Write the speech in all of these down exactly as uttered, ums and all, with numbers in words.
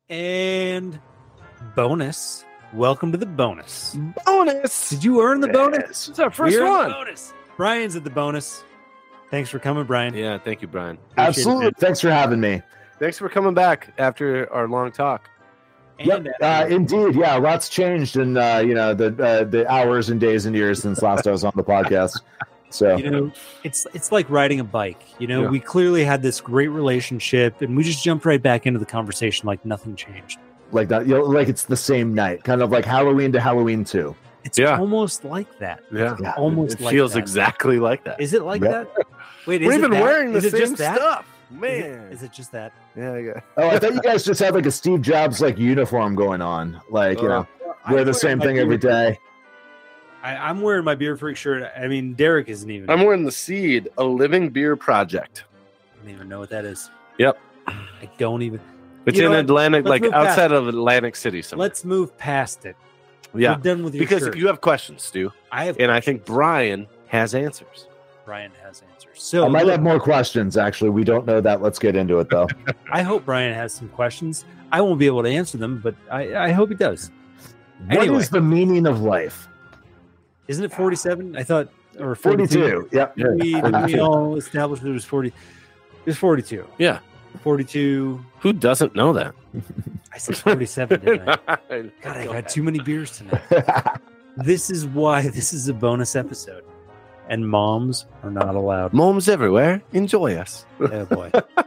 And bonus. Welcome to the bonus. Bonus. Did you earn the yes. bonus? It's our first we one. Bonus. Brian's at the bonus. Thanks for coming, Brian. Yeah, thank you, Brian. Appreciate Absolutely. It, Thanks for having me. Thanks for coming back after our long talk. And yep, uh, indeed. Yeah, lots changed in uh, you know the uh, the hours and days and years since last I was on the podcast. So you know, it's it's like riding a bike. You know, Yeah. we clearly had this great relationship, and we just jumped right back into the conversation like nothing changed. Like that, you know, like it's the same night, kind of like Halloween to Halloween two. It's Yeah. almost like that. Yeah, It's almost it like feels that. exactly like that. Is it like Yep. that? Wait, is We're it even that? wearing the is it same just that? stuff, Is man. it, is it just that? Yeah, yeah. Oh, I thought you guys just had like a Steve Jobs like uniform going on, like you know, I'm wear the wearing same my thing every beer- day. I, I'm wearing my beer freak shirt. I mean, Derek isn't even. I'm wearing the Seed, a living beer project. I don't even know what that is. Yep. I don't even. It's You know in what? Atlantic, Let's like move past outside of Atlantic City. Somewhere. Let's move past it. yeah, We're done with your because shirt. you have questions, Stu, I have, and I think Brian has answers. Brian has answers. So I might look, have more questions. Actually, we don't know that. Let's get into it though. I hope Brian has some questions. I won't be able to answer them, but I, I hope he does. What Anyway. is the meaning of life? Isn't it forty-seven? I thought, or forty-two. Yep. Did we, did we forty-two. all establish that it was forty? It was forty-two. Yeah. forty-two. Who doesn't know that? I said forty-seven, didn't I? God, I got too many beers tonight. This is why this is a bonus episode. And moms are not allowed. Moms everywhere, enjoy us. Oh, boy.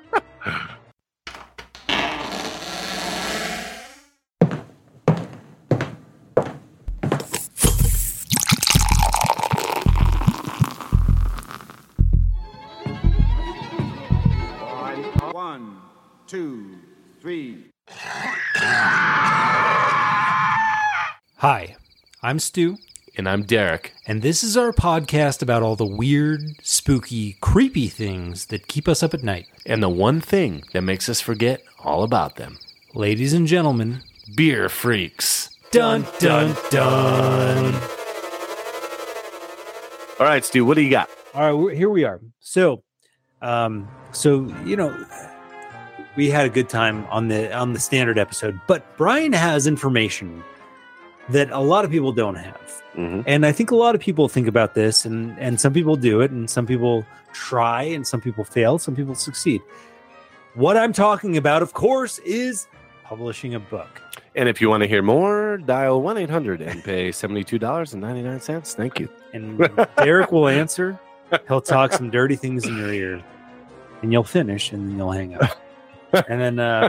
One, two, three. Hi, I'm Stu, And I'm Derek. and this is our podcast about all the weird, spooky, creepy things that keep us up at night. And the one thing that makes us forget all about them. Ladies and gentlemen, Beer freaks. dun dun dun. All right, Stu, what do you got? All right, we're, here we are. So, um, so you know, we had a good time on the on the standard episode, but Brian has information that a lot of people don't have, Mm-hmm. and I think a lot of people think about this, and and some people do it, and some people try, and some people fail, some people succeed. What I'm talking about, of course, is publishing a book. And if you want to hear more, dial one eight hundred and pay seventy-two dollars and ninety-nine cents. Thank you. And Derek will answer. He'll talk some dirty things in your ear, and you'll finish, and then you'll hang up. And then, uh,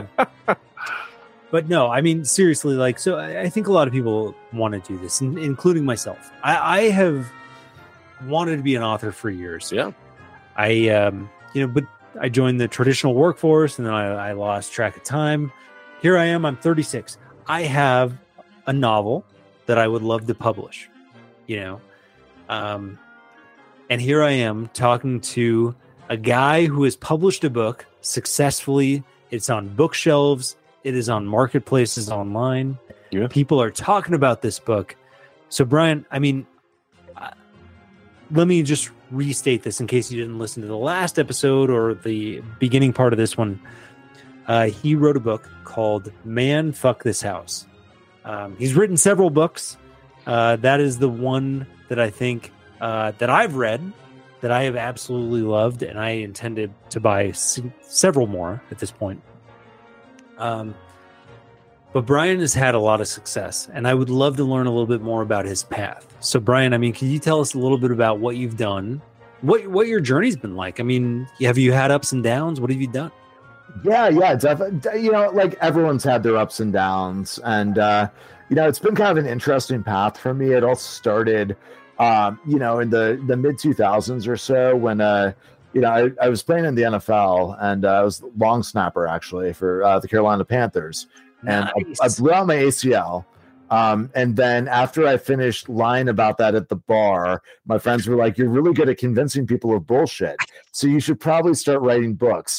but no, I mean, seriously, like, so I, I think a lot of people want to do this, in, including myself. I, I have wanted to be an author for years. Yeah. I, um, you know, but I joined the traditional workforce, and then I, I lost track of time. Here I am. I'm thirty-six. I have a novel that I would love to publish, you know, um, and here I am talking to a guy who has published a book successfully. It's on bookshelves. It is on marketplaces online. Yeah. People are talking about this book. So, Brian, I mean, uh, let me just restate this in case you didn't listen to the last episode or the beginning part of this one. Uh, he wrote a book called Man, Fuck This House. Um, he's written several books. Uh, that is the one that I think uh, that I've read that I have absolutely loved, and I intended to buy s- several more at this point. Um, but Brian has had a lot of success, and I would love to learn a little bit more about his path. So, Brian, I mean, can you tell us a little bit about what you've done, what what your journey's been like? I mean, have you had ups and downs? What have you done? Yeah, yeah, definitely. You know, like everyone's had their ups and downs, and uh, you know, it's been kind of an interesting path for me. It all started, um, you know, in the the mid two thousands or so when, uh, you know, I, I was playing in the N F L, and uh, I was long snapper actually for uh, the Carolina Panthers, and Nice. I, I blew out my A C L. Um, and then after I finished lying about that at the bar, my friends were like, "You're really good at convincing people of bullshit, so you should probably start writing books."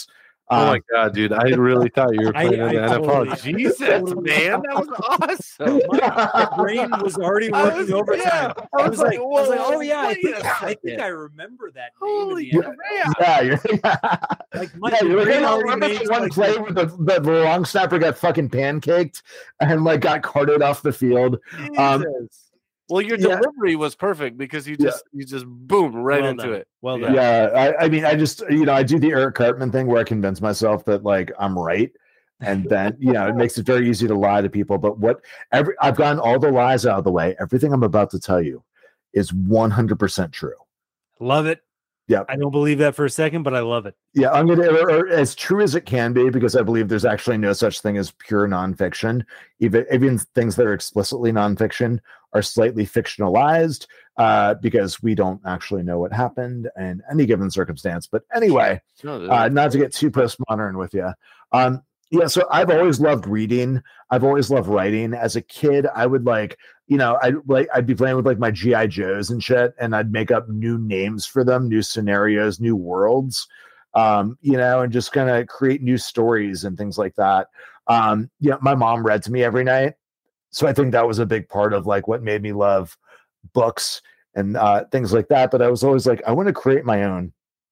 Oh my Um, god, dude! I really thought you were I- playing in the I N F L. totally- Jesus, totally- man, that was awesome. My, my brain was already I working was- overtime. yeah, I was like, I was like, whoa, oh yeah, I wait think, a I think second. I remember that Holy name in the N F L. crap! yeah, you're, Like my yeah, you're brain gonna already remember made the one like play the- where the, the, the long snapper got fucking pancaked and like got carted off the field. Um, Jesus. Well, your yeah. delivery was perfect because you just you just boom right Well into done. it. Well Yeah. done. Yeah, I, I mean, I just, you know, I do the Eric Cartman thing where I convince myself that like I'm right, and then you know it makes it very easy to lie to people. But what every I've gotten all the lies out of the way. Everything I'm about to tell you is one hundred percent true. Love it. Yeah. I don't believe that for a second, but I love it. Yeah, I'm gonna or, or as true as it can be, because I believe there's actually no such thing as pure nonfiction. Even even things that are explicitly nonfiction are slightly fictionalized, uh, because we don't actually know what happened in any given circumstance. But anyway, No, uh, not to get too postmodern with you. Um, yeah, so I've always loved reading. I've always loved writing. As a kid, I would like, you know, I like I'd be playing with like my G I Joes and shit, and I'd make up new names for them, new scenarios, new worlds, um, you know, and just kind of create new stories and things like that. Um, yeah, my mom read to me every night, so I think that was a big part of like what made me love books and uh, things like that. But I was always like, I want to create my own.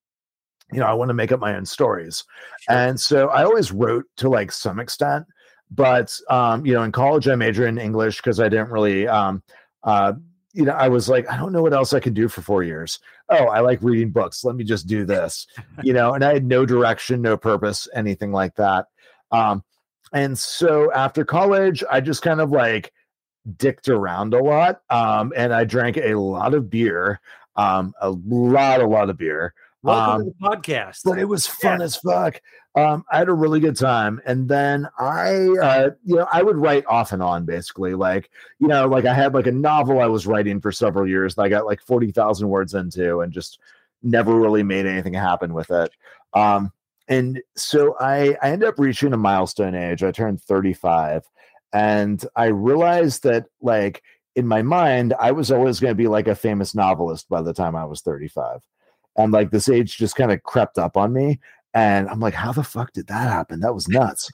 You know, I want to make up my own stories. And so I always wrote to like some extent, but, um, you know, in college, I majored in English because I didn't really, um, uh, you know, I was like, I don't know what else I can do for four years. Oh, I like reading books. Let me just do this, you know, and I had no direction, no purpose, anything like that. Um, and so after college, I just kind of like dicked around a lot. Um, and I drank a lot of beer, um, a lot, a lot of beer. Welcome Um, to the podcast. but it was fun Yeah. as fuck. Um, I had a really good time, and then I, uh, you know, I would write off and on, basically. Like, you know, like I had like a novel I was writing for several years that I got like forty thousand words into, and just never really made anything happen with it. Um, and so I, I ended up reaching a milestone age. I turned thirty-five, and I realized that, like, in my mind, I was always going to be like a famous novelist by the time I was thirty-five. And like this age just kind of crept up on me. And I'm like, how the fuck did that happen? That was nuts.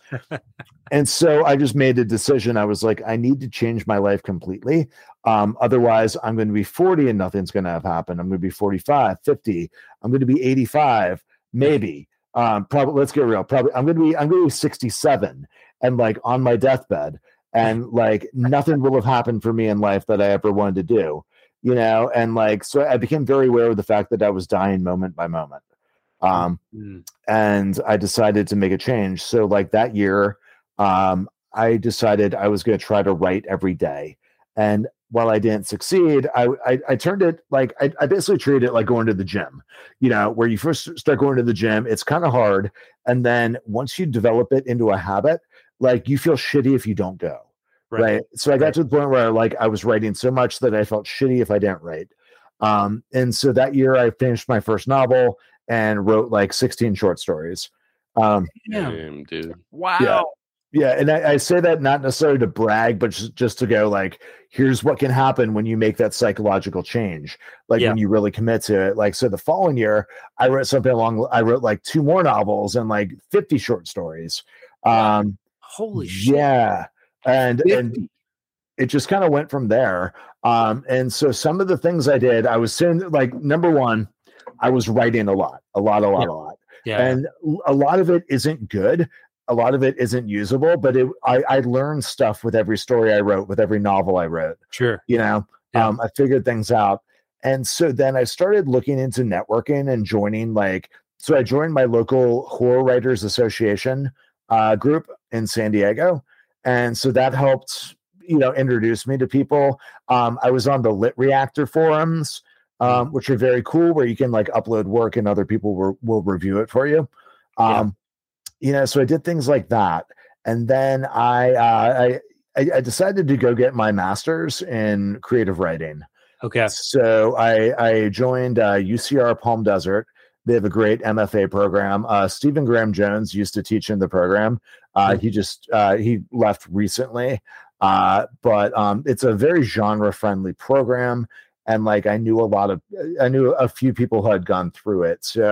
And so I just made a decision. I was like, I need to change my life completely. Um, otherwise, I'm going to be forty and nothing's going to have happened. I'm going to be forty-five, fifty. I'm going to be eighty-five, maybe. Um, probably, let's get real. Probably, I'm going to be, I'm going to be sixty-seven and like on my deathbed. And like nothing will have happened for me in life that I ever wanted to do. You know, and like, so I became very aware of the fact that I was dying moment by moment. Um, Mm. and I decided to make a change. So like that year, um, I decided I was going to try to write every day. And while I didn't succeed, I, I, I turned it like, I, I basically treated it like going to the gym, you know, where you first start going to the gym, it's kind of hard. And then once you develop it into a habit, like you feel shitty if you don't go. Right. So I got Right. to the point where like I was writing so much that I felt shitty if I didn't write. Um, and so that year I finished my first novel and wrote like sixteen short stories. Um, Yeah. Damn, dude. Wow. yeah. And I, I say that not necessarily to brag, but just, just to go like, here's what can happen when you make that psychological change. Like Yeah. when you really commit to it. Like, so the following year I wrote something along, I wrote like two more novels and like fifty short stories. Um, Holy shit. yeah. And, and it just kind of went from there. Um, and so some of the things I did, I was saying like, number one, I was writing a lot, a lot, a lot, Yeah. a lot. Yeah. And a lot of it isn't good. A lot of it isn't usable, but it, I, I learned stuff with every story I wrote, with every novel I wrote, Sure. you know, Yeah. um, I figured things out. And so then I started looking into networking and joining like, so I joined my local Horror Writers Association uh, group in San Diego. And so that helped, you know, introduce me to people. Um, I was on the Lit Reactor forums, um, which are very cool, where you can like upload work and other people will, will review it for you. Um, yeah. You know, so I did things like that. And then I, uh, I, I decided to go get my master's in creative writing. Okay. So I, I joined uh, U C R Palm Desert. They have a great M F A program. Uh, Stephen Graham Jones used to teach in the program. Uh, he just uh, he left recently, uh, but um, it's a very genre friendly program. And like I knew a lot of I knew a few people who had gone through it. So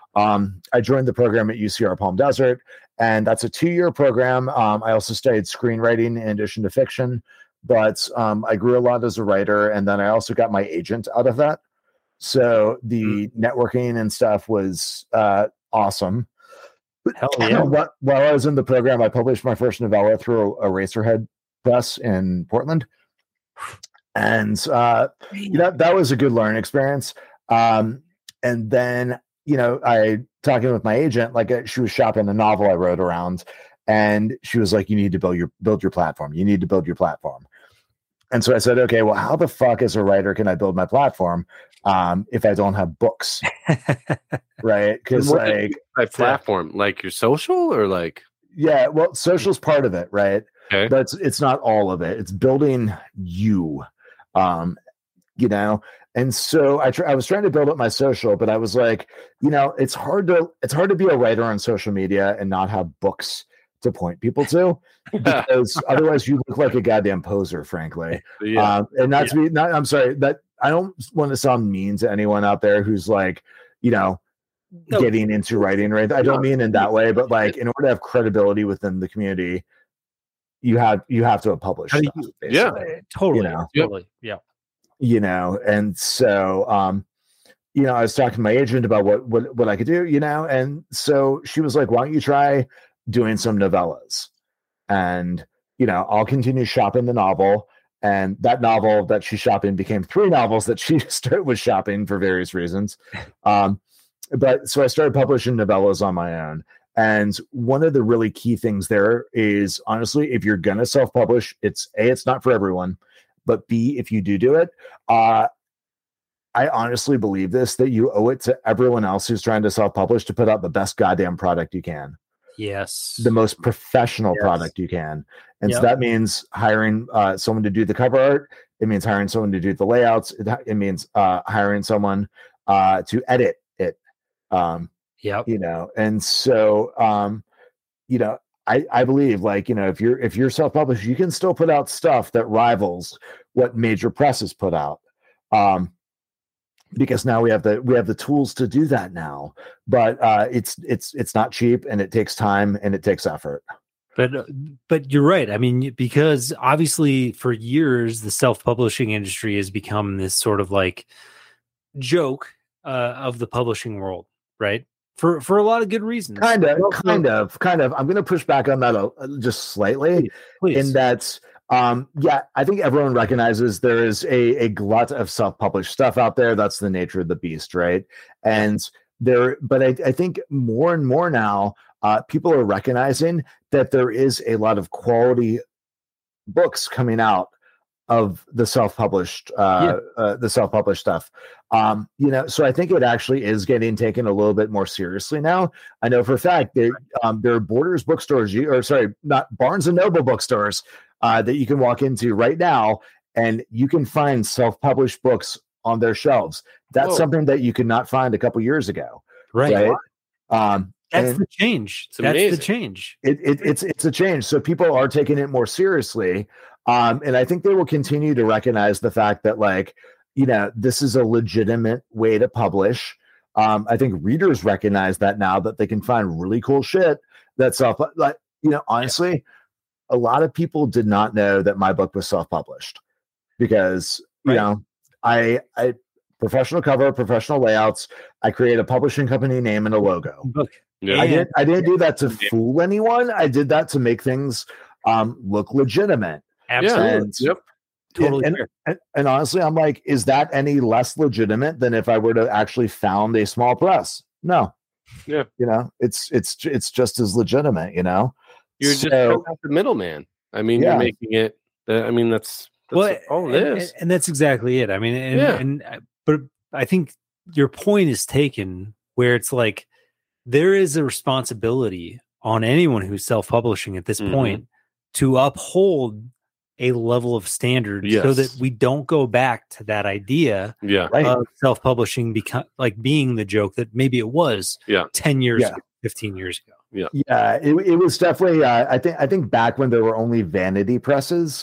Um, I joined the program at U C R Palm Desert, and that's a two-year program. Um, I also studied screenwriting in addition to fiction, but um, I grew a lot as a writer, and then I also got my agent out of that. So the mm-hmm. networking and stuff was uh, awesome. Hell yeah. While I was in the program, I published my first novella through a Eraserhead press in Portland. And, uh, you know, that was a good learning experience. Um, and then, you know, I talking with my agent, like uh, she was shopping a novel I wrote around, and she was like, you need to build your, build your platform. You need to build your platform. And so I said, okay, well, how the fuck as a writer can I build my platform um, if I don't have books? Right? Because like my platform, yeah. like your social or like yeah, well, social's part of it, right? Okay. But it's, it's not all of it. It's building you, um, you know. And so I tr- I was trying to build up my social, but I was like, you know, it's hard to it's hard to be a writer on social media and not have books to point people to, because otherwise you look like a goddamn poser, frankly. Yeah. Um, and not to yeah. be, not, I'm sorry, that I don't want to sound mean to anyone out there who's like, you know, no. getting into writing, right? I don't mean in that way, but like in order to have credibility within the community, you have you have to have published stuff, you, yeah, totally, you know? totally, yeah. You know, and so um, you know, I was talking to my agent about what what what I could do, you know, and so she was like, why don't you try doing some novellas? And, you know, I'll continue shopping the novel. And that novel that she's shopping became three novels that she started was shopping for various reasons. Um, but so I started publishing novellas on my own. And one of the really key things there is, honestly, if you're going to self-publish, it's A, it's not for everyone, but B, if you do do it, uh, I honestly believe this, that you owe it to everyone else who's trying to self-publish to put out the best goddamn product you can. Yes. The most professional yes. product you can. And yep. so that means hiring uh, someone to do the cover art. It means hiring someone to do the layouts. It, it means uh, hiring someone uh, to edit it. Um, yeah. You know, and so, um, you know, I, I believe like, you know, if you're, if you're self-published, you can still put out stuff that rivals what major presses put out. Um, because now we have the we have the tools to do that now, but uh, it's it's it's not cheap, and it takes time, and it takes effort. But but you're right. I mean, because obviously for years the self-publishing industry has become this sort of like joke uh, of the publishing world, right? For for a lot of good reasons. Kind of, kind of, kind of. I'm going to push back on that a, just slightly, Please. in that. Um, yeah, I think everyone recognizes there is a, a glut of self-published stuff out there. That's the nature of the beast, right? And there, but I, I think more and more now, uh, people are recognizing that there is a lot of quality books coming out of the self-published, uh, yeah. uh the self-published stuff. Um, you know, so I think it actually is getting taken a little bit more seriously now. I know for a fact that um, there are Borders bookstores, or sorry, not Barnes and Noble bookstores, Uh, that you can walk into right now, and you can find self-published books on their shelves. That's Whoa. something that you could not find a couple years ago. Right. right? Um, That's the change. It's That's amazing. the change. It, it, it's it's a change. So people are taking it more seriously. Um, and I think they will continue to recognize the fact that, like, you know, this is a legitimate way to publish. Um, I think readers recognize that now, that they can find really cool shit that's self, like, you know, honestly, yeah. a lot of people did not know that my book was self-published, because, you right. know, I, I professional cover, professional layouts. I create a publishing company name and a logo. Book. Yeah. I didn't, I didn't do that to fool anyone. I did that to make things um, look legitimate. Absolutely. And, yep. Totally. And, and, and, and honestly, I'm like, is that any less legitimate than if I were to actually found a small press? No. Yeah. You know, it's, it's, it's just as legitimate, you know? You're so, just the middleman. I mean, yeah. you're making it. Uh, I mean, that's, that's well, all it and, is. And that's exactly it. I mean, and, yeah. and but I think your point is taken, where it's like there is a responsibility on anyone who's self-publishing at this mm-hmm. point to uphold a level of standard, yes. so that we don't go back to that idea yeah. right. of self-publishing become like being the joke that maybe it was yeah. ten years yeah. ago, fifteen years ago. Yeah. Yeah. It, it was definitely, uh, I think, I think back when there were only vanity presses,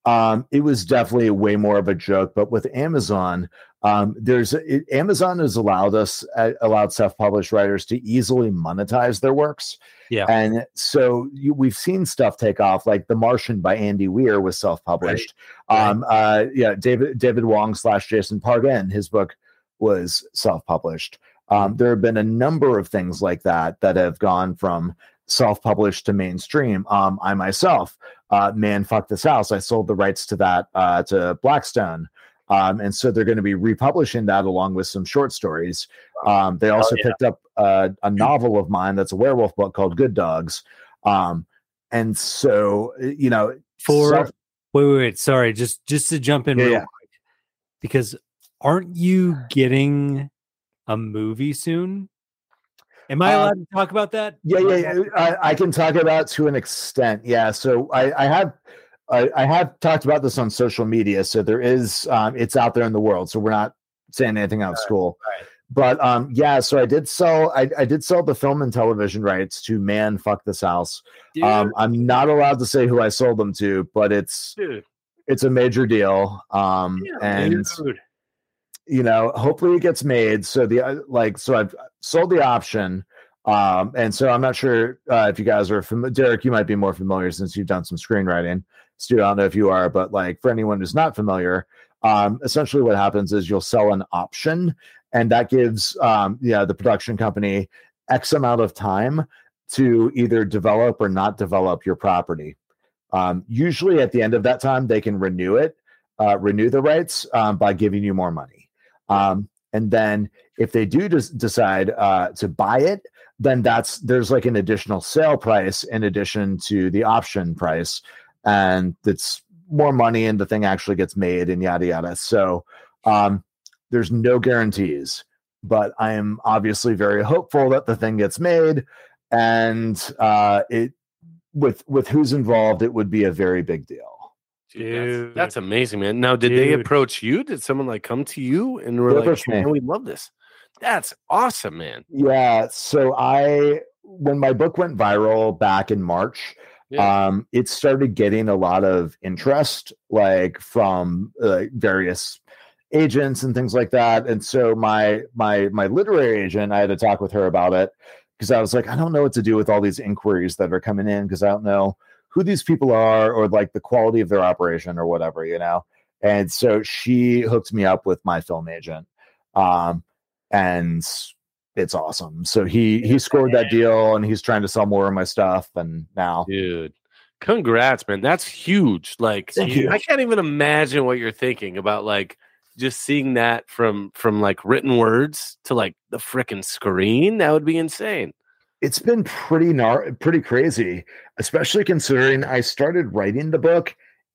Um, it was definitely way more of a joke. But with Amazon, um, there's it, Amazon has allowed us uh, allowed self-published writers to easily monetize their works. Yeah. And so you, we've seen stuff take off, like The Martian by Andy Weir was self-published. Right. Um, uh, yeah, David David Wong slash Jason Pargin, his book was self-published. Um, there have been a number of things like that that have gone from self-published to mainstream. Um, I myself, uh, Man Fuck This House, I sold the rights to that uh, to Blackstone. Um, and so they're going to be republishing that along with some short stories. Um, they also oh, yeah. picked up uh, a novel of mine that's a werewolf book called Good Dogs. Um, and so, you know, for self- wait, wait, wait, sorry, just just to jump in Yeah, real yeah. quick, because aren't you getting a movie soon? Am I Uh, allowed to talk about that? Yeah, yeah, yeah. I, I can talk about it to an extent. Yeah. So I, I have I, I have talked about this on social media. So there is um, it's out there in the world. So we're not saying anything out of school. right. But um, yeah, so I did sell I, I did sell the film and television rights to Man Fuck This House. Dude, Um, I'm not allowed to say who I sold them to, but it's dude, it's a major deal. Um, and dude. you know, hopefully it gets made. So the uh, like, so I've sold the option. Um, and so I'm not sure uh, if you guys are familiar. Derek, you might be more familiar since you've done some screenwriting. Stu, I don't know if you are, but like for anyone who's not familiar, um, essentially what happens is you'll sell an option, and that gives um, yeah the production company X amount of time to either develop or not develop your property. Um, usually at the end of that time, they can renew it, uh, renew the rights um, by giving you more money. Um, and then if they do des- decide uh, to buy it, then that's there's like an additional sale price in addition to the option price, and it's more money and the thing actually gets made and yada yada. So um, there's no guarantees, but I am obviously very hopeful that the thing gets made, and uh, it with with who's involved, it would be a very big deal. Dude, Dude. That's, that's amazing, man. Now, did they Dude. approach you? Did someone like come to you and were They like, approached me. "Man, we love this"? That's awesome, man. Yeah. So I, when my book went viral back in March, Yeah. um, it started getting a lot of interest, like from uh, various agents and things like that. And so my my my literary agent, I had to talk with her about it because I was like, I don't know what to do with all these inquiries that are coming in because I don't know who these people are or like the quality of their operation or whatever, you know. And so she hooked me up with my film agent. Um, and it's awesome. So he he scored that deal, and he's trying to sell more of my stuff. And now, Dude, congrats, man. That's huge. Like, Thank you. I can't even imagine what you're thinking about, like, just seeing that from from like written words to like the freaking screen. That would be insane. it's been pretty gnar- pretty crazy, especially considering I started writing the book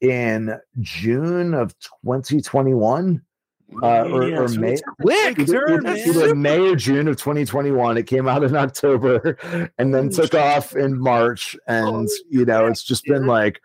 in June of twenty twenty-one. Uh, or, Yeah, or so May, it's Quick, either, turn, either- man. either May or June of twenty twenty-one. It came out in October and then took off in March. And, Holy you know, it's just been dude. like,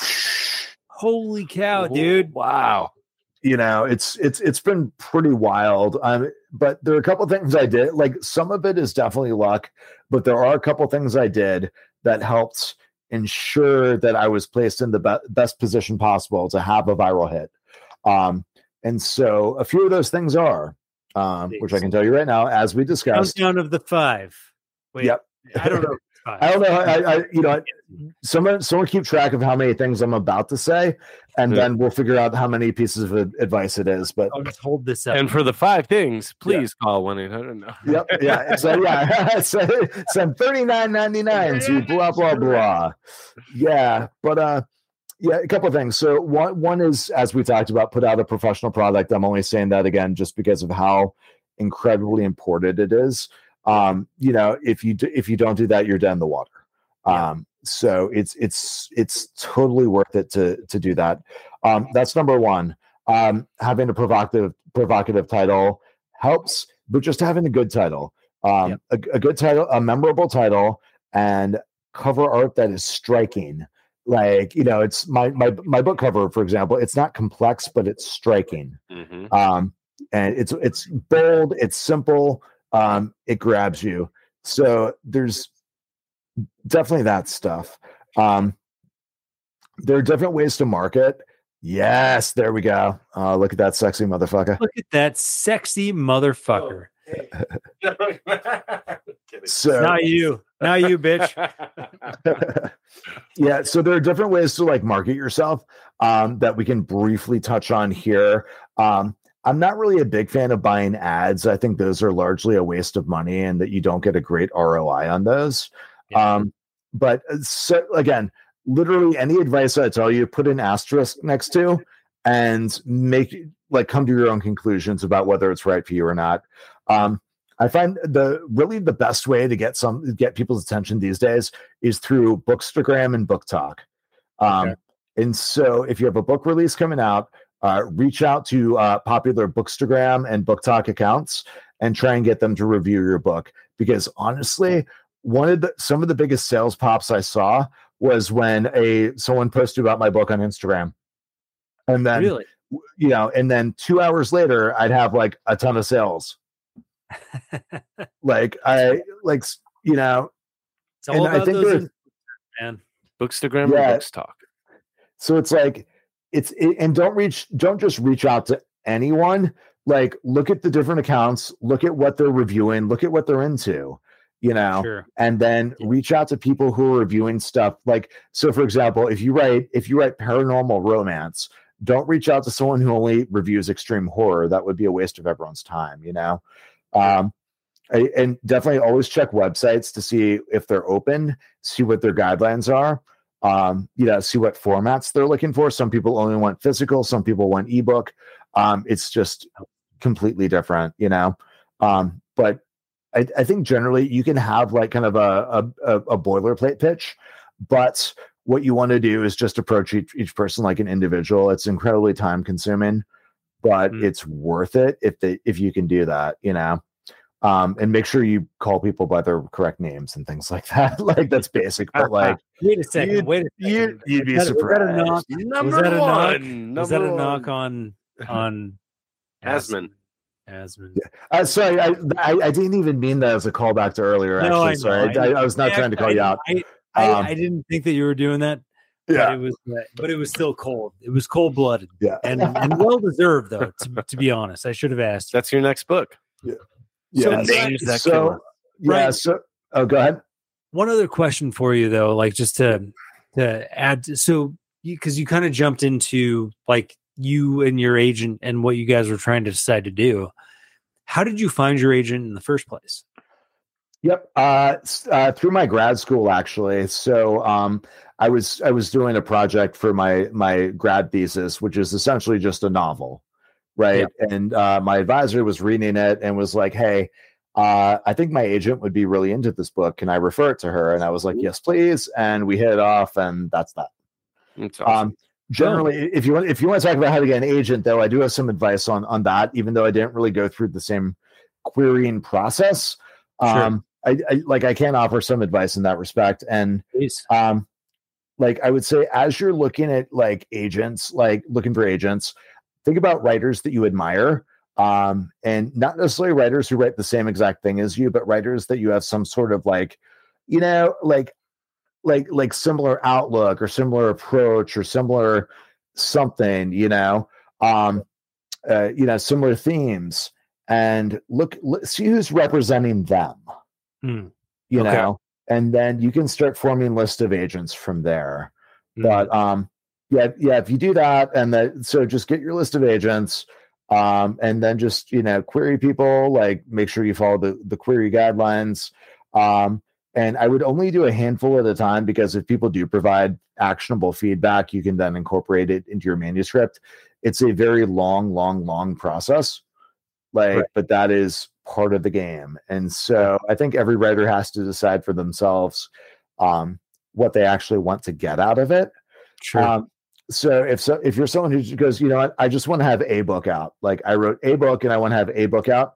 Holy cow, dude. Wow. you know, it's it's it's been pretty wild. Um, but there are a couple things I did. Like some of it is definitely luck, but there are a couple things I did that helped ensure that I was placed in the be- best position possible to have a viral hit. Um, and so a few of those things are, um, which I can tell you right now, as we discussed. Countdown of the five. Wait, Yep. I don't know. if it's five. I don't know. I, I you know, someone someone keep track of how many things I'm about to say, and Yeah. then we'll figure out how many pieces of ad- advice it is. But I'll just hold this up. And for the five things, please call one eight hundred. No. yep, yeah. So yeah, so some thirty nine ninety nine to blah blah blah. Yeah, but uh, yeah, a couple of things. So one one is, as we talked about, put out a professional product. I'm only saying that again just because of how incredibly important it is. Um, you know, if you do, if you don't do that, you're dead in the water. Yeah. Um, so it's it's it's totally worth it to to do that. Um, that's number one. Um, having a provocative provocative title helps, but just having a good title, um, Yep. a, a good title, a memorable title, and cover art that is striking. Like, you know, it's my my my book cover, for example. It's not complex, but it's striking. Mhm. Um, and it's it's bold, it's simple, um, it grabs you. So there's definitely that stuff. Um, there are different ways to market. Yes, there we go. Uh, look at that sexy motherfucker. Look at that sexy motherfucker. So Not you. Not you, bitch. yeah, so there are different ways to like market yourself um, that we can briefly touch on here. Um, I'm not really a big fan of buying ads. I think those are largely a waste of money and that you don't get a great R O I on those. Yeah. Um, but so, again, literally any advice I tell you, put an asterisk next to and make like come to your own conclusions about whether it's right for you or not. Um, I find the really the best way to get some get people's attention these days is through Bookstagram and Book Talk. Um, Okay. And so if you have a book release coming out, uh, reach out to uh, popular Bookstagram and Book Talk accounts and try and get them to review your book. Because honestly, one of the some of the biggest sales pops I saw was when a someone posted about my book on Instagram, and then Really? you know, and then two hours later, I'd have like a ton of sales. like I like you know, It's all and I about think those, there's- in- man. Bookstagram Yeah. or Books Talk? so it's like it's it, and don't reach don't just reach out to anyone. Like look at the different accounts, look at what they're reviewing, look at what they're into, you know. Sure. And then reach out to people who are reviewing stuff. Like, so for example, if you write if you write paranormal romance, don't reach out to someone who only reviews extreme horror. That would be a waste of everyone's time, you know. Um, I, and definitely always check websites to see if they're open, see what their guidelines are. Um, you know, see what formats they're looking for. Some people only want physical, some people want ebook. Um, it's just completely different, you know. Um, but I, I think generally you can have like kind of a, a, a boilerplate pitch, but what you want to do is just approach each, each person like an individual. It's incredibly time consuming, but Mm. it's worth it if they if you can do that, you know. Um, and make sure you call people by their correct names and things like that. Like that's basic, but like Wait a second. You'd- wait a second. you you'd be Was that- was that a surprised. knock? Number Was that a knock? one. Was that a number knock one. on on Asman? Asman. Uh, sorry, I, I I didn't even mean that as a callback to earlier. No, I Actually, know, sorry, I I, know. I was not Yeah, trying to call I, you out. I, I, Um, I didn't think that you were doing that. But Yeah, it was, but it was still cold. It was cold blooded yeah, and and well deserved, though. To, to be honest, I should have asked. That's your next book. yeah. So names that so killer. yeah, Right. so oh, go ahead. One other question for you, though, like just to to add. To, so, because you, you kind of jumped into like you and your agent and what you guys were trying to decide to do. How did you find your agent in the first place? Yep, uh, s- uh, through my grad school actually. So um, I was I was doing a project for my my grad thesis, which is essentially just a novel, right? And uh, my advisor was reading it and was like, "Hey, uh, I think my agent would be really into this book. Can I refer it to her?" And I was like, "Yes, please." And we hit it off, and that's that. That's awesome. Um, generally, if you want, if you want to talk about how to get an agent, though, I do have some advice on on that. Even though I didn't really go through the same querying process, Sure. um, I, I like I can offer some advice in that respect. And Please. um, like I would say, as you're looking at like agents, like looking for agents, think about writers that you admire. Um, and not necessarily writers who write the same exact thing as you, but writers that you have some sort of like, you know, like like like similar outlook or similar approach or similar something, you know, um, uh, you know, similar themes, and look, look see who's representing them, Hmm. you Okay. know, and then you can start forming list of agents from there. Hmm. But um, yeah, yeah, if you do that, and that, so just get your list of agents. Um, and then just, you know, query people, like make sure you follow the, the query guidelines. Um, and I would only do a handful at a time, because if people do provide actionable feedback, you can then incorporate it into your manuscript. It's a very long, long, long process. Like, Right. but that is part of the game. And so I think every writer has to decide for themselves um, what they actually want to get out of it. Sure. Um, so if so, if you're someone who goes, you know what, I just want to have a book out. Like I wrote a book and I want to have a book out.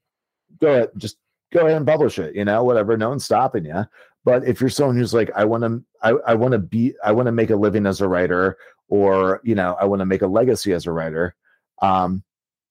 Go ahead, just go ahead and publish it. You know, whatever. No one's stopping you. But if you're someone who's like, I want to, I, I want to be, I want to make a living as a writer, or you know, I want to make a legacy as a writer. Um,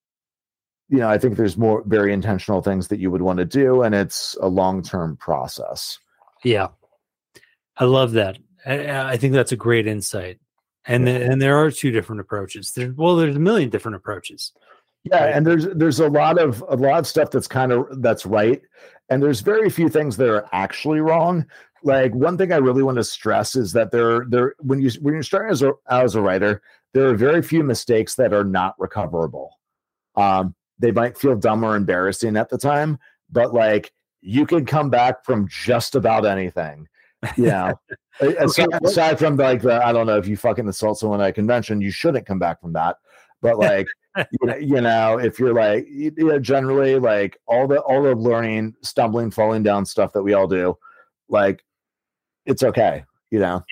you know, I think there's more very intentional things that you would want to do, and it's a long-term process. Yeah. I love that. I, I think that's a great insight. And the, and there are two different approaches. There, well, there's a million different approaches. Yeah, Right. and there's there's a lot of a lot of stuff that's kind of that's right, and there's very few things that are actually wrong. Like one thing I really want to stress is that there there when you when you're starting as a as a writer, there are very few mistakes that are not recoverable. Um, they might feel dumb or embarrassing at the time, but like you can come back from just about anything. You know, aside, Okay. aside from like the I don't know if you fucking assault someone at a convention, you shouldn't come back from that. But like. you, know, you know, if you're like, you know, generally like all the all the learning, stumbling, falling down stuff that we all do, like it's okay, you know.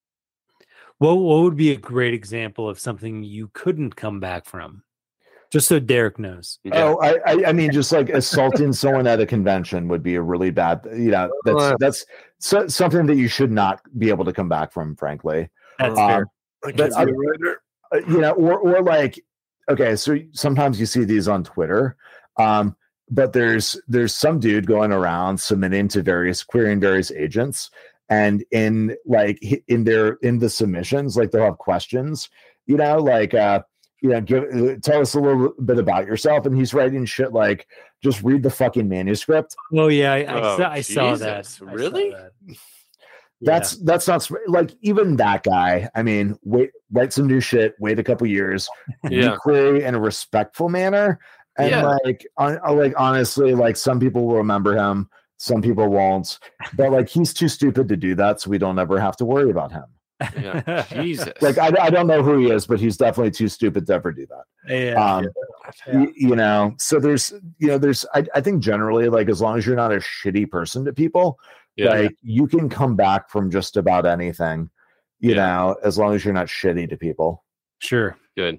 What what would be a great example of something you couldn't come back from? Just so Derek knows. Yeah. Oh, I, I I mean, just like assaulting someone at a convention would be a really bad, you know, that's Uh, that's so, something that you should not be able to come back from, frankly. That's Um, fair. Like, but it's I- a writer. uh, you know, or or like, okay, so sometimes you see these on Twitter, um, but there's there's some dude going around submitting to various querying various agents, and in like hi- in their in the submissions, like they'll have questions, you know, like uh, you know, give uh, tell us a little bit about yourself, and he's writing shit like just read the fucking manuscript. Oh yeah, I, I, Oh, saw, I saw that. Jesus, I saw really? that. That's that's not sm- like even that guy. I mean, wait, write some new shit. Wait a couple years. Yeah. You query in a respectful manner, and Yeah. like, on, like honestly, like some people will remember him, some people won't. But like, he's too stupid to do that, so we don't ever have to worry about him. Yeah. Jesus. Like, I, I don't know who he is, but he's definitely too stupid to ever do that. yeah. Um, Yeah. y- you know, so there's, you know, there's, I, I think generally, like, as long as you're not a shitty person to people, yeah. like you can come back from just about anything, you Yeah. know, as long as you're not shitty to people. Sure. Good.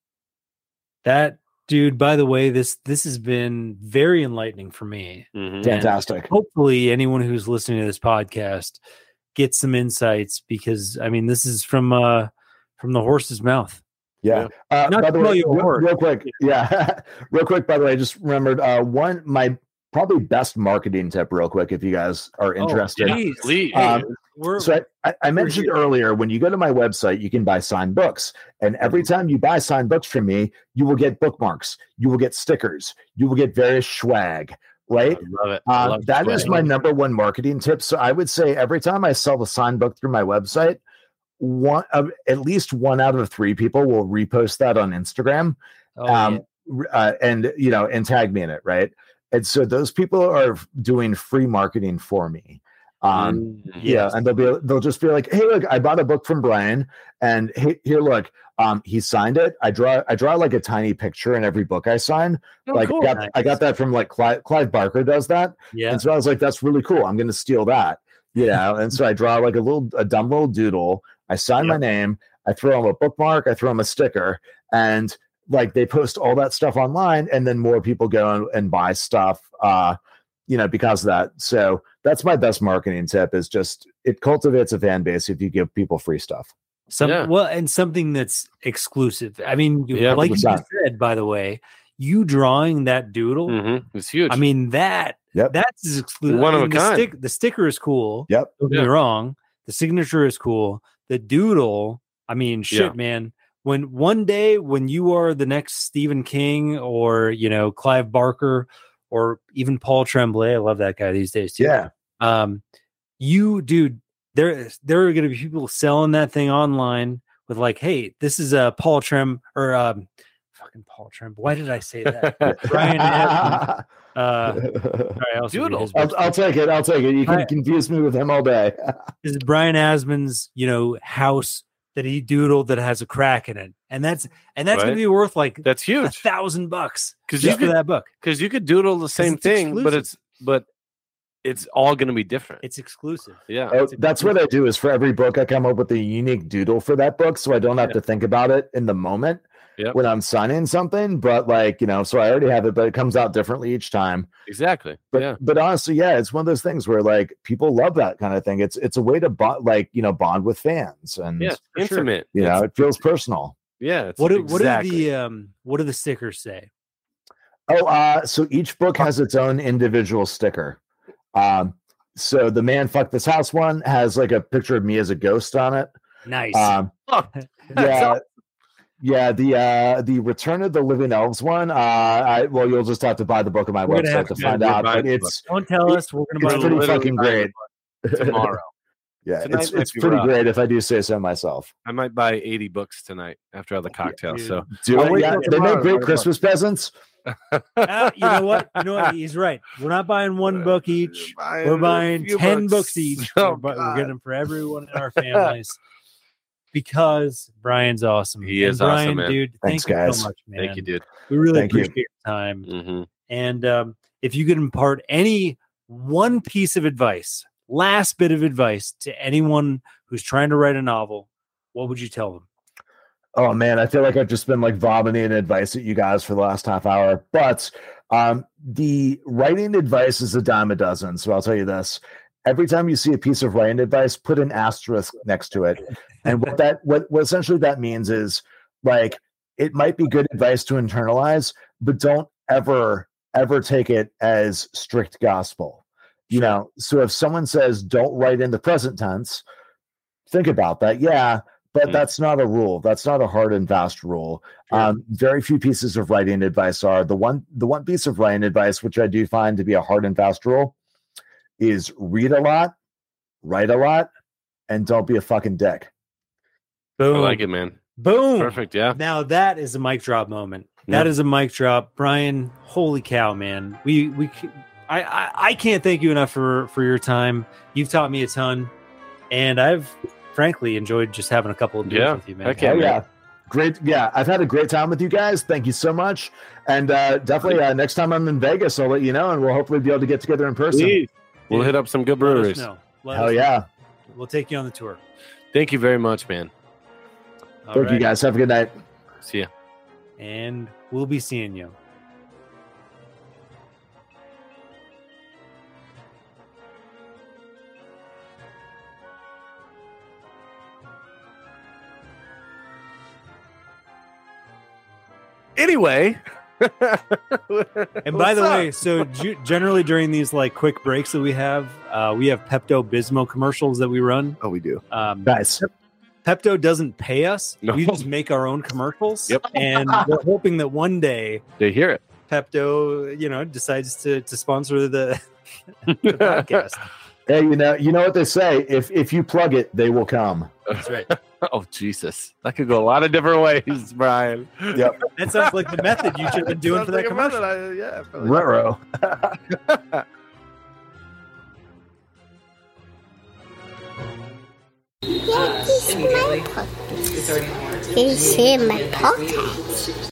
That dude, by the way, this this has been very enlightening for me. Mhm. Fantastic. Hopefully anyone who's listening to this podcast gets some insights, because I mean this is from uh from the horse's mouth. Yeah. Uh, Not by to the call way, you a real, whore. real quick. Yeah. Real quick, by the way, I just remembered uh, one, my probably best marketing tip, real quick, if you guys are interested. Yeah, Geez. please. Um, We're, So I, I, I mentioned here. earlier, when you go to my website, you can buy signed books. And every time you buy signed books from me, you will get bookmarks, you will get stickers, you will get various swag, right? I love it. I Uh, love that the is swag. my number one marketing tip. So I would say every time I sell a signed book through my website, one of at least one out of three people will repost that on Instagram, oh, um, r- uh, and you know, and tag me in it, right? And so those people are doing free marketing for me. Um, Mm, yeah, and they'll be they'll just be like, hey, look, I bought a book from Brian, and hey, here, look, um, he signed it. I draw I draw like a tiny picture in every book I sign. Oh, like cool. I got I got that from like Clive, Clive Barker does that. yeah. And so I was like, that's really cool. I'm going to steal that, you know. And so I draw like a little, a dumb little doodle. I sign my name. I throw them a bookmark. I throw them a sticker, and like they post all that stuff online, and then more people go and, and buy stuff, uh, you know, because of that. So that's my best marketing tip: is just it cultivates a fan base if you give people free stuff. Some Yeah. well, and something that's exclusive. I mean, you- Yeah, like you one hundred percent. said, by the way, you drawing that doodle. Mhm. It's huge. I mean, that Yep. that's as exclusive. One I of mean, a the kind. Stick, the sticker is cool. Yep. Don't get me Yeah. wrong. The signature is cool. The doodle. I mean, shit, Yeah. man. When one day when you are the next Stephen King or you know Clive Barker or even Paul Tremblay, I love that guy these days too. Yeah. Um, you, dude, there there are going to be people selling that thing online with like, hey, this is a Paul Trem or um, fucking Paul Trem. Why did I say that? Brian Adams. Uh, sorry, I also read Doodle. his books. I'll, I'll take it. I'll take it. You can Alright. confuse me with him all day. This is Brian Asman's, you know, house that he doodled that has a crack in it, and that's and that's Right. going to be worth like That's a huge thousand bucks 'Cause just you for could- that book. because you could doodle the same it's thing, but exclusive. it's but it's all going to be different. It's exclusive. yeah. Oh, that's what I do is for every book I come up with a unique doodle for that book, so I don't have Yeah. to think about it in the moment Yep. when I'm signing something. But like, you know, so I already have it, but it comes out differently each time. Exactly. But yeah. but honestly, yeah, it's one of those things where like people love that kind of thing. It's it's a way to bond, like you know, bond with fans, and Yeah. for sure. Intimate. you know, It's- it feels personal. yeah. It's What do, what do exactly. the um what do the stickers say? Oh, uh, so each book has its own individual sticker. Um, so the Man Fuck This House one has like a picture of me as a ghost on it. Nice. Um, Oh, yeah, yeah. The uh, the Return of the Living Elves one. Uh, I well, you'll just have to buy the book on my We're gonna have website to to- find we're out. buying But the it's Don't tell us. We're gonna it's buy pretty the literally fucking buying great. tomorrow. Yeah, Tonight it's might it's be pretty rough. great if I do say so myself. I might buy eighty books tonight after all the cocktails. dude. So Do I'll it. wait Yeah, till they tomorrow make great to buy the Christmas presents. Ah, you know what? You know what? He's right. We're not buying one book each. Buying We're a buying few ten books, each. Oh, we're, bu- we're God. getting them for everyone in our families because Brian's awesome. He And is awesome, Brian, man. dude. Thanks, thank you guys. so much, man. Thank you, dude. We really Thank you. appreciate your time. hmm And um, if you could impart any one piece of advice, last bit of advice to anyone who's trying to write a novel, what would you tell them? Oh man, I feel like I've just been like vomiting advice at you guys for the last half hour. But um, the writing advice is a dime a dozen. So I'll tell you this: every time you see a piece of writing advice, put an asterisk next to it. And what that what, what essentially that means is like it might be good advice to internalize, but don't ever ever take it as strict gospel. You know, so if someone says don't write in the present tense, think about that. Yeah. But Mm. that's not a rule. That's not a hard and fast rule. Sure. Um, very few pieces of writing advice are the one. The one piece of writing advice, which I do find to be a hard and fast rule, is read a lot, write a lot, and don't be a fucking dick. Boom. I like it, man. Boom. Perfect. Yeah. Now that is a mic drop moment. That Yep. is a mic drop, Brian. Holy cow, man! We we c- I, I I can't thank you enough for for your time. You've taught me a ton, and I've frankly enjoyed just having a couple of beers Yeah, with you, man. heck yeah, Oh, man. yeah. Great. Yeah. I've had a great time with you guys. Thank you so much. And uh, definitely uh, next time I'm in Vegas, I'll let you know and we'll hopefully be able to get together in person. Please. We'll Dude, hit up some good Let us breweries. know. Let Hell us know. yeah. We'll take you on the tour. Thank you very much, man. All Thank you right. guys. Have a good night. See ya. And we'll be seeing you. Anyway. And by the way, so ju- generally during these like quick breaks that we have, uh, we have Pepto Bismol commercials that we run. Oh, we do. Um, Nice. Pepto doesn't pay us. No. We just make our own commercials. Yep. And we're hoping that one day They hear it. Pepto, you know, decides to to sponsor the, the podcast. Hey, you know, you know what they say. If if you plug it, they will come. That's right. Oh, Jesus. That could go a lot of different ways, Brian. Yep. That sounds like the method you should have been doing Sounds for that like a commercial. method. I- yeah, I feel like- Ruh-roh. Yeah, this is my podcast. This is my podcast.